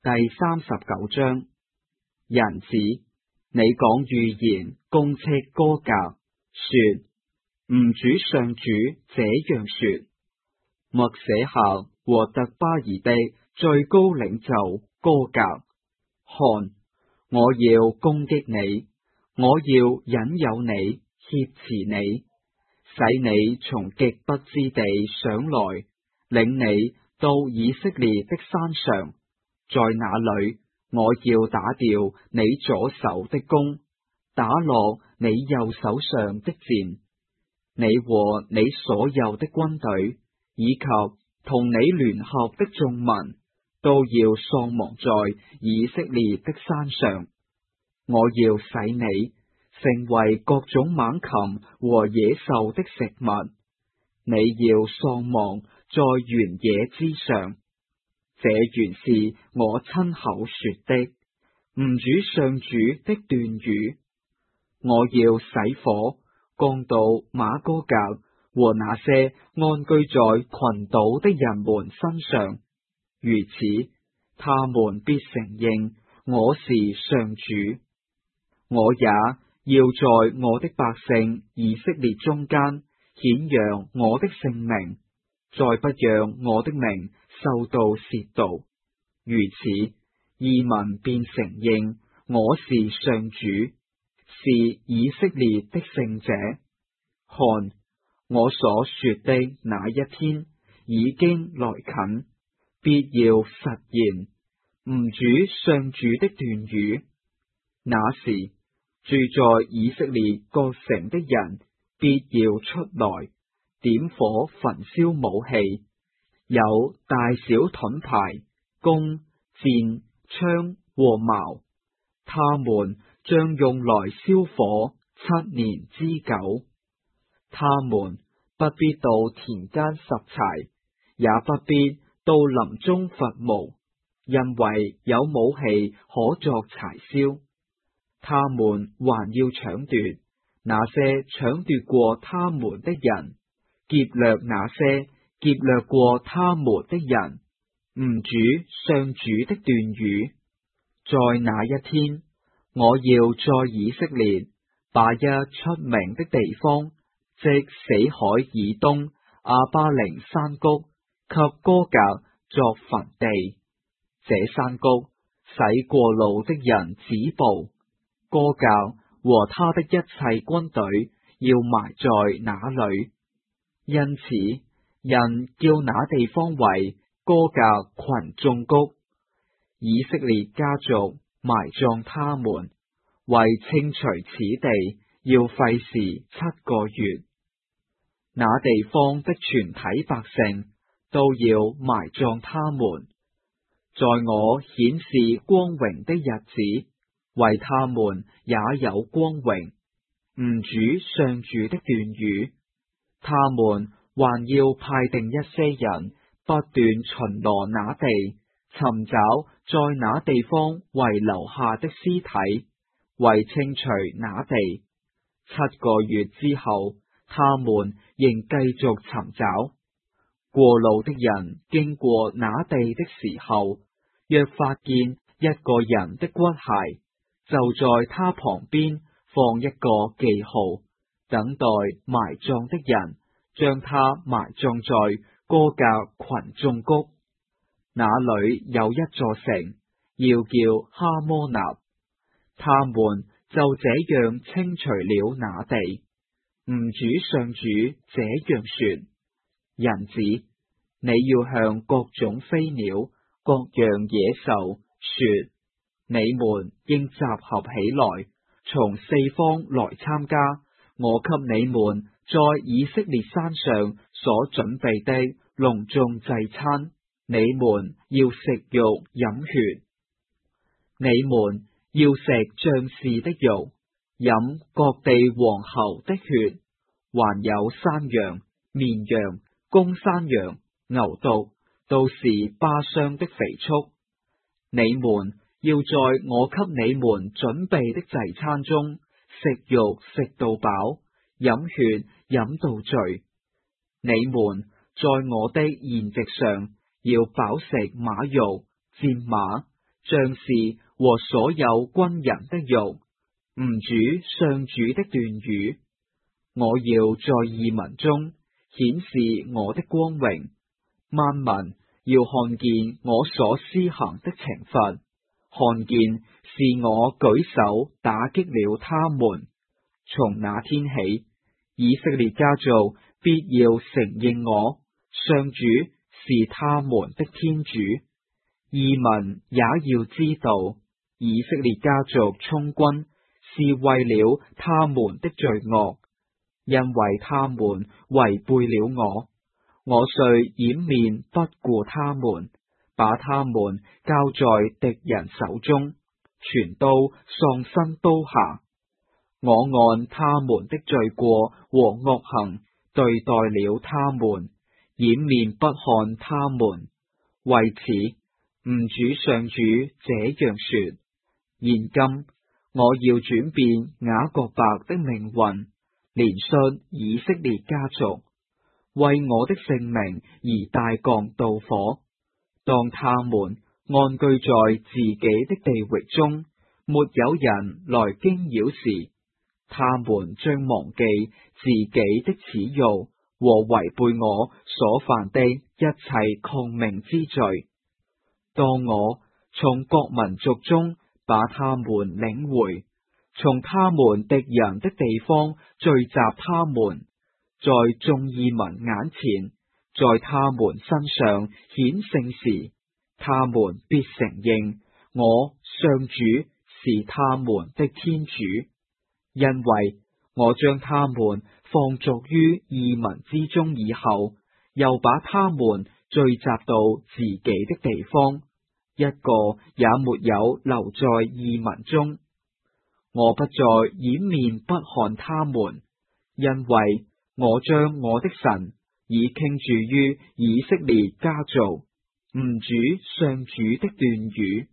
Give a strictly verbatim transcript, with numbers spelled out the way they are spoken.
第三十九章。人子，你講預言，公斥歌革，說：吾主上主這樣說，默寫下和特巴爾的最高領袖歌革，看，我要攻擊你，我要引誘你，挾持你，使你從極不知地上來，領你到以色列的山上，在那裏我要打掉你左手的弓，打落你右手上的箭，你和你所有的軍隊，以及同你聯合的眾民，都要喪亡在以色列的山上。我要使你成為各種猛禽和野獸的食物，你要喪亡在原野之上。這原是我親口說的，吾主上主的斷語。我要使火降到瑪哥革和那些安居在群島的人們身上，如此，他們必承認我是上主。我也要在我的百姓以色列中間顯揚我的聖名，再不讓我的名受到褻瀆。如此，異民便承認我是上主，是以色列的聖者。看，我所說的那一天已經來近，必要實現，吾主上主的斷語。那時，住在以色列各城的人必要出來，點火焚燒武器，有大小盾牌、弓、箭、槍和矛，他們將用來燒火七年之久。他們不必到田間拾柴，也不必到林中伐毛，因為有武器可作柴燒。他們還要搶奪那些搶奪過他們的人，劫掠那些劫掠過他們的人。吾主上主的斷語。在那一天，我要在以色列把一出名的地方，即死海以東亞巴陵山谷及歌革作墳地。這山谷使過路的人止步，歌革和他的一切軍隊要埋在那裏。因此，人叫那地方為歌革群眾谷。以色列家族埋葬他們，為清除此地要費時七個月。那地方的全體百姓都要埋葬他們，在我顯示光榮的日子，為他們也有光榮。吾主上主的斷語。他們還要派定一些人，不斷巡邏那地，尋找在那地方遺留下的屍體，為清除那地。七個月之後，他們仍繼續尋找。過路的人經過那地的時候，若發現一個人的骨骸，就在他旁邊放一個記號，等待埋葬的人將他埋葬在歌革群眾谷。那裏有一座城，要叫哈摩納。他們就這樣清除了那地。吾主上主這樣說：人子，你要向各種飛鳥、各樣野獸說，你們應集合起來，從四方來參加我給你們在以色列山上所準備的隆重祭餐。你們要食肉飲血，你們要食將士的肉，飲各地王侯的血，還有山羊、綿羊、公山羊、牛犢，都是巴商的肥畜。你們要在我給你們準備的祭餐中食肉食到飽，飲血飲到醉。你們在我的筵席上要飽食馬肉、戰馬、 將士和所有軍人的肉，吾主上主的斷語。我要在異民中顯示我的光榮，萬民要看見我所施行的懲罰，看見是我舉手打擊了他們。從那天起，以色列家族必要承認我，上主是他們的天主。異民也要知道，以色列家族充軍是為了他們的罪惡，因為他們違背了我，我遂掩面不顧他們，把他們交在敵人手中，全都喪身刀下。我按他們的罪過和惡行對待了他們，掩面不看他們。為此，吾主上主這樣說：現今我要轉變雅各伯的命運，憐恤以色列家族，為我的聖名而大降妒火。當他們安居在自己的地域中，沒有人來驚擾時，他們將忘記自己的恥辱和違背我所犯的一切抗命之罪。當我從各民族中把他們領回，從他們敵人的地方聚集他們，在眾異民眼前，在他們身上顯聖時，他們必承認我上主是他們的天主。因為我將他們放逐於異民之中以後，又把他們聚集到自己的地方，一個也沒有留在異民中。我不再掩面不看他們，因為我將我的神已傾注於以色列家族，吾主上主的斷語。